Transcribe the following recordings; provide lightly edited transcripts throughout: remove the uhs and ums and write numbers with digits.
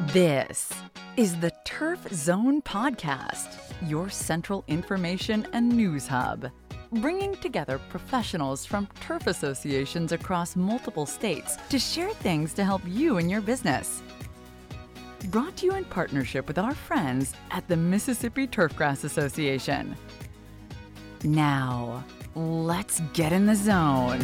This is the Turf Zone Podcast, your central information and news hub, bringing together professionals from turf associations across multiple states to share things to help you and your business. Brought to you in partnership with our friends at the Mississippi Turfgrass Association. Now, let's get in the zone.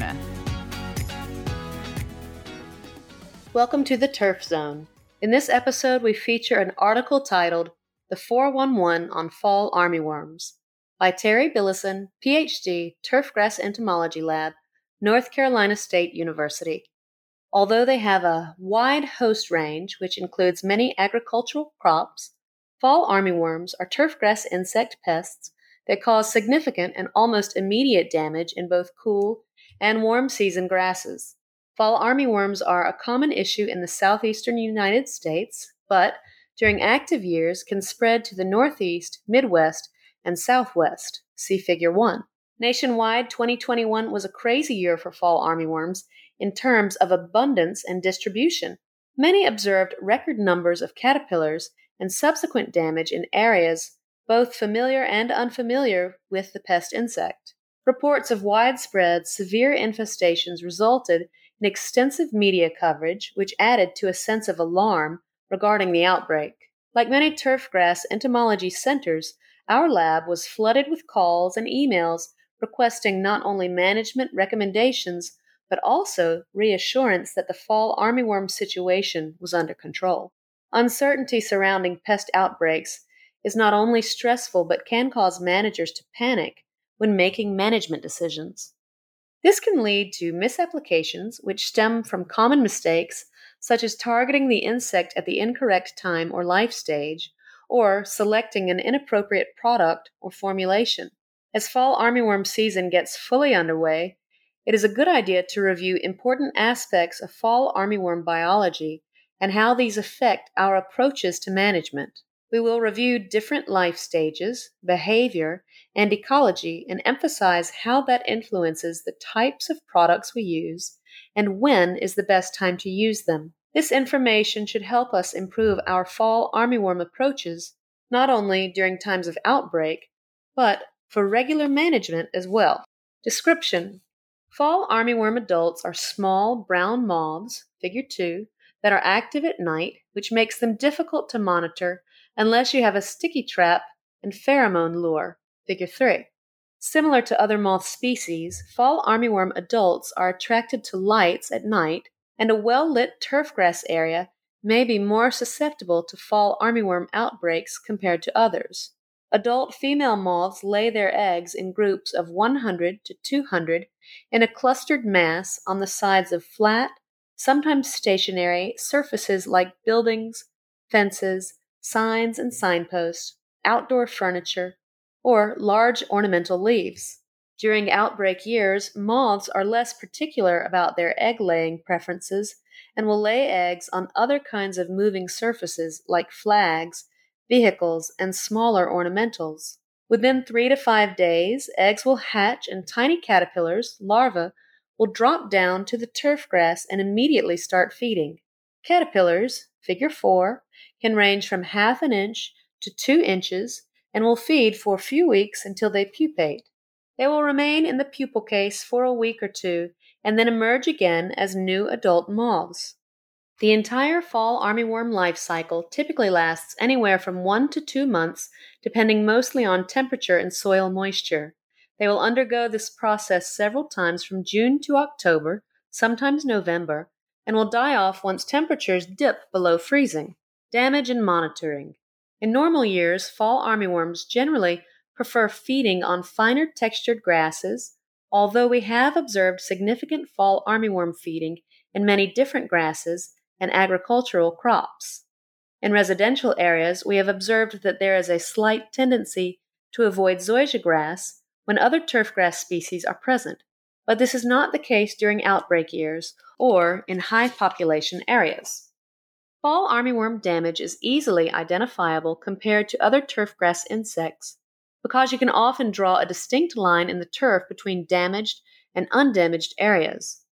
Welcome to the Turf Zone. In this episode, we feature an article titled The 411 on Fall Armyworms by Terry Billison, Ph.D., Turfgrass Entomology Lab, North Carolina State University. Although they have a wide host range, which includes many agricultural crops, fall armyworms are turfgrass insect pests that cause significant and almost immediate damage in both cool and warm season grasses. Fall armyworms are a common issue in the southeastern United States, but during active years can spread to the Northeast, Midwest, and Southwest. See Figure 1. Nationwide, 2021 was a crazy year for fall armyworms in terms of abundance and distribution. Many observed record numbers of caterpillars and subsequent damage in areas both familiar and unfamiliar with the pest insect. Reports of widespread, severe infestations resulted in extensive media coverage, which added to a sense of alarm regarding the outbreak. Like many turfgrass entomology centers, our lab was flooded with calls and emails requesting not only management recommendations, but also reassurance that the fall armyworm situation was under control. Uncertainty surrounding pest outbreaks is not only stressful but can cause managers to panic when making management decisions. This can lead to misapplications, which stem from common mistakes such as targeting the insect at the incorrect time or life stage, or selecting an inappropriate product or formulation. As fall armyworm season gets fully underway, it is a good idea to review important aspects of fall armyworm biology and how these affect our approaches to management. We will review different life stages, behavior, and ecology and emphasize how that influences the types of products we use and when is the best time to use them. This information should help us improve our fall armyworm approaches not only during times of outbreak, but for regular management as well. Description: fall armyworm adults are small brown moths, Figure 2, that are active at night, which makes them difficult to monitor unless you have a sticky trap and pheromone lure, Figure 3. Similar to other moth species, fall armyworm adults are attracted to lights at night, and a well-lit turfgrass area may be more susceptible to fall armyworm outbreaks compared to others. Adult female moths lay their eggs in groups of 100 to 200 in a clustered mass on the sides of flat, sometimes stationary, surfaces like buildings, fences, signs and signposts, outdoor furniture, or large ornamental leaves. During outbreak years, moths are less particular about their egg-laying preferences and will lay eggs on other kinds of moving surfaces like flags, vehicles, and smaller ornamentals. Within 3 to 5 days, eggs will hatch and tiny caterpillars, larvae, will drop down to the turfgrass and immediately start feeding. Caterpillars, Figure 4, can range from half an inch to 2 inches and will feed for a few weeks until they pupate. They will remain in the pupal case for a week or two and then emerge again as new adult moths. The entire fall armyworm life cycle typically lasts anywhere from 1 to 2 months, depending mostly on temperature and soil moisture. They will undergo this process several times from June to October, sometimes November, and will die off once temperatures dip below freezing. Damage and monitoring. In normal years, fall armyworms generally prefer feeding on finer textured grasses, although we have observed significant fall armyworm feeding in many different grasses and agricultural crops. In residential areas, we have observed that there is a slight tendency to avoid zoysia grass when other turfgrass species are present, but this is not the case during outbreak years or in high population areas. Fall armyworm damage is easily identifiable compared to other turfgrass insects because you can often draw a distinct line in the turf between damaged and undamaged areas.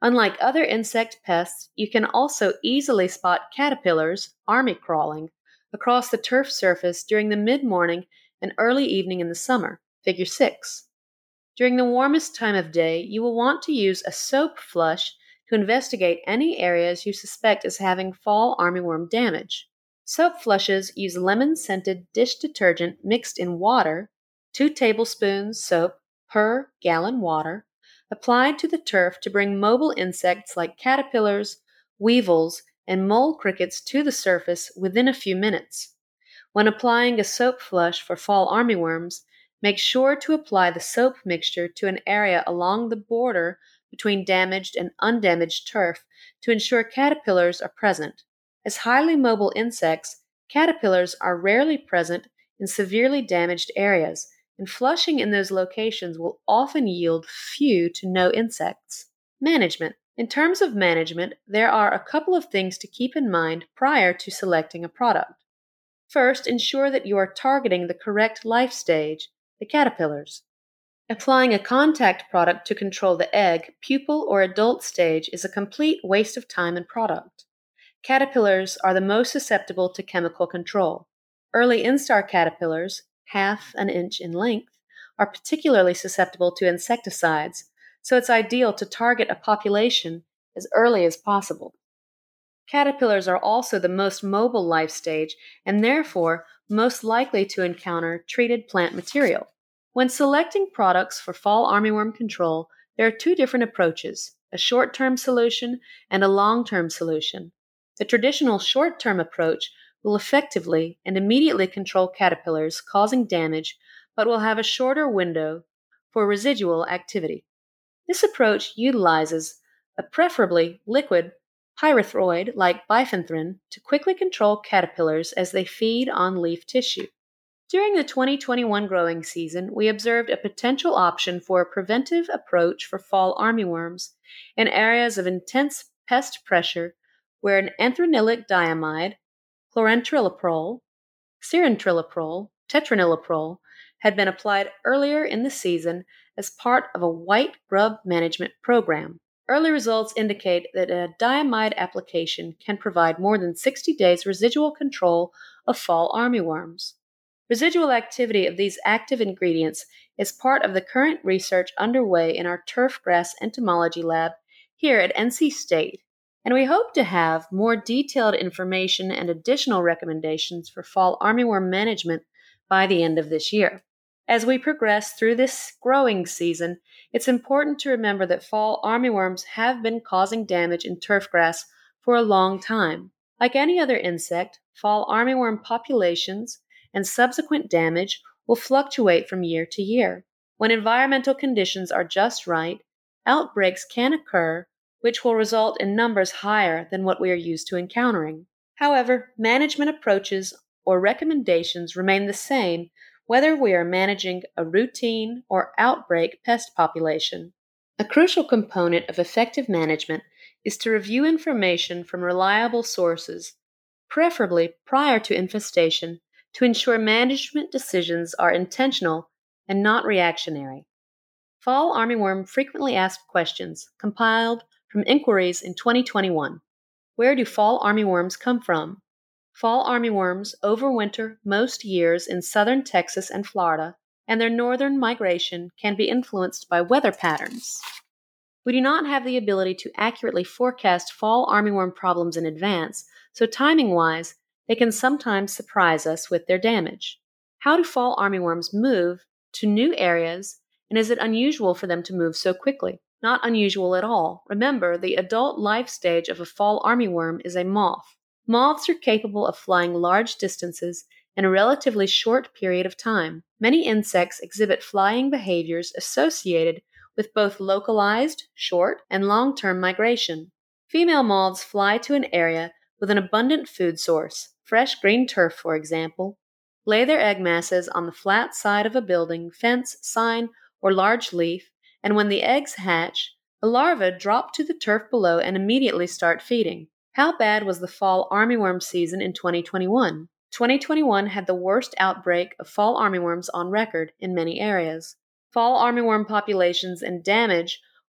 Unlike other insect pests, you can also easily spot caterpillars, army crawling, across the turf surface during the mid-morning and early evening in the summer, Figure 6. During the warmest time of day, you will want to use a soap flush to investigate any areas you suspect as having fall armyworm damage. Soap flushes use lemon-scented dish detergent mixed in water, 2 tablespoons soap per gallon water, applied to the turf to bring mobile insects like caterpillars, weevils, and mole crickets to the surface within a few minutes. When applying a soap flush for fall armyworms, make sure to apply the soap mixture to an area along the border between damaged and undamaged turf to ensure caterpillars are present. As highly mobile insects, caterpillars are rarely present in severely damaged areas, and flushing in those locations will often yield few to no insects. Management. In terms of management, there are a couple of things to keep in mind prior to selecting a product. First, ensure that you are targeting the correct life stage, the caterpillars. Applying a contact product to control the egg, pupal, or adult stage is a complete waste of time and product. Caterpillars are the most susceptible to chemical control. Early instar caterpillars, half an inch in length, are particularly susceptible to insecticides, so it's ideal to target a population as early as possible. Caterpillars are also the most mobile life stage and therefore most likely to encounter treated plant material. When selecting products for fall armyworm control, there are 2 different approaches, a short-term solution and a long-term solution. The traditional short-term approach will effectively and immediately control caterpillars causing damage, but will have a shorter window for residual activity. This approach utilizes a preferably liquid pyrethroid like bifenthrin to quickly control caterpillars as they feed on leaf tissue. During the 2021 growing season, we observed a potential option for a preventive approach for fall armyworms in areas of intense pest pressure where an anthranilic diamide, chlorantrilipral, cyrantriliprole, tetraniliprole had been applied earlier in the season as part of a white grub management program. Early results indicate that a diamide application can provide more than 60 days residual control of fall armyworms. Residual activity of these active ingredients is part of the current research underway in our turf grass entomology lab here at NC State, and we hope to have more detailed information and additional recommendations for fall armyworm management by the end of this year. As we progress through this growing season, it's important to remember that fall armyworms have been causing damage in turfgrass for a long time. Like any other insect, fall armyworm populations and subsequent damage will fluctuate from year to year. When environmental conditions are just right, outbreaks can occur, which will result in numbers higher than what we are used to encountering. However, management approaches or recommendations remain the same whether we are managing a routine or outbreak pest population. A crucial component of effective management is to review information from reliable sources, preferably prior to infestation, to ensure management decisions are intentional and not reactionary. Fall armyworm frequently asked questions, compiled from inquiries in 2021. Where do fall armyworms come from? Fall armyworms overwinter most years in southern Texas and Florida, and their northern migration can be influenced by weather patterns. We do not have the ability to accurately forecast fall armyworm problems in advance, so timing-wise, they can sometimes surprise us with their damage. How do fall armyworms move to new areas, and is it unusual for them to move so quickly? Not unusual at all. Remember, the adult life stage of a fall armyworm is a moth. Moths are capable of flying large distances in a relatively short period of time. Many insects exhibit flying behaviors associated with both localized, short, and long-term migration. Female moths fly to an area with an abundant food source, fresh green turf for example, lay their egg masses on the flat side of a building, fence, sign, or large leaf, and when the eggs hatch, the larvae drop to the turf below and immediately start feeding. How bad was the fall armyworm season in 2021? 2021 had the worst outbreak of fall armyworms on record in many areas. Fall armyworm populations and damage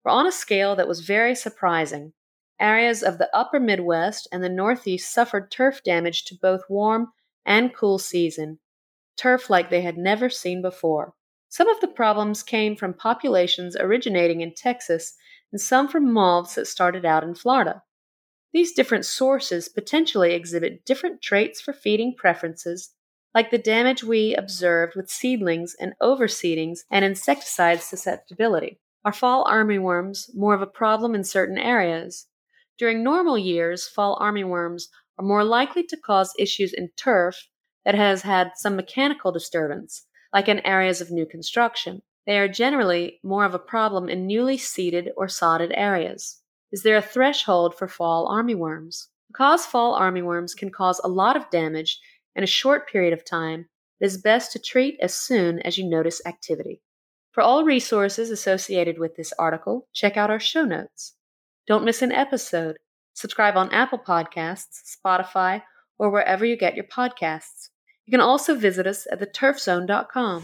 were on a scale that was very surprising. Areas of the upper Midwest and the Northeast suffered turf damage to both warm and cool season, turf like they had never seen before. Some of the problems came from populations originating in Texas and some from moths that started out in Florida. These different sources potentially exhibit different traits for feeding preferences, like the damage we observed with seedlings and overseedings and insecticide susceptibility. Are fall armyworms more of a problem in certain areas? During normal years, fall armyworms are more likely to cause issues in turf that has had some mechanical disturbance, like in areas of new construction. They are generally more of a problem in newly seeded or sodded areas. Is there a threshold for fall armyworms? Because fall armyworms can cause a lot of damage in a short period of time, it is best to treat as soon as you notice activity. For all resources associated with this article, check out our show notes. Don't miss an episode. Subscribe on Apple Podcasts, Spotify, or wherever you get your podcasts. You can also visit us at theturfzone.com.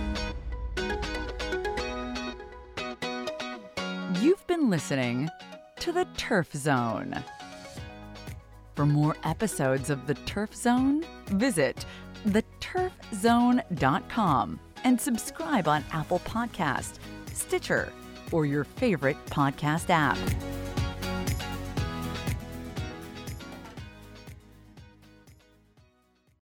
You've been listening to The Turf Zone. For more episodes of The Turf Zone, visit theturfzone.com and subscribe on Apple Podcast, Stitcher, or your favorite podcast app.